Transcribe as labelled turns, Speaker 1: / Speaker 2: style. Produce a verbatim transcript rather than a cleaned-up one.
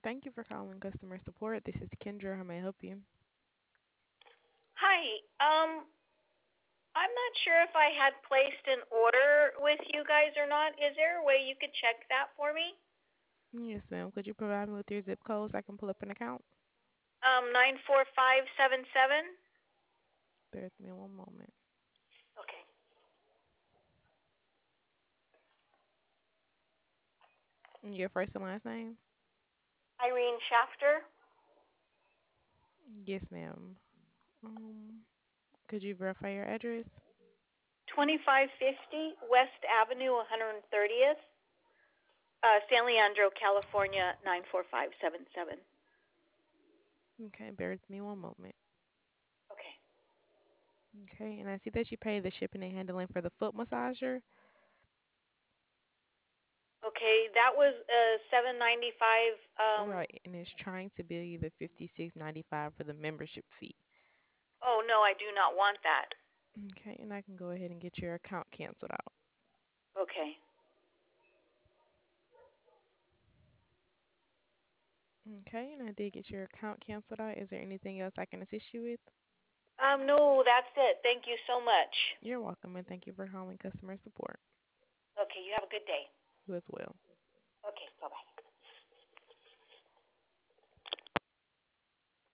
Speaker 1: Thank you for calling customer support. This is Kendra. How may I help you?
Speaker 2: Hi. Um, I'm not sure if I had placed an order with you guys or not. Is there a way you could check that for me?
Speaker 1: Yes, ma'am. Could you provide me with your zip code so I can pull up an account?
Speaker 2: Um, nine four five seven seven.
Speaker 1: Bear with me one moment.
Speaker 2: Okay.
Speaker 1: And your first and last name?
Speaker 2: Irene Shafter,
Speaker 1: Yes, ma'am. Um, could you verify your address?
Speaker 2: twenty-five fifty West Avenue, one hundred thirtieth, uh, San Leandro, California, nine four five seven seven.
Speaker 1: Okay, bear with me one moment.
Speaker 2: Okay.
Speaker 1: Okay, and I see that you paid the shipping and handling for the foot massager.
Speaker 2: Okay, that was uh seven ninety-five. Um,
Speaker 1: Right, and it's trying to bill you the fifty-six ninety-five for the membership fee.
Speaker 2: oh no, I do not want that.
Speaker 1: Okay, and I can go ahead and get your account canceled out.
Speaker 2: Okay.
Speaker 1: Okay, and I did get your account canceled out. Is there anything else I can assist you with?
Speaker 2: Um, no, that's it. Thank you so much.
Speaker 1: You're welcome, and thank you for calling customer support.
Speaker 2: Okay, you have a good day.
Speaker 1: You as well.
Speaker 2: Okay, bye bye.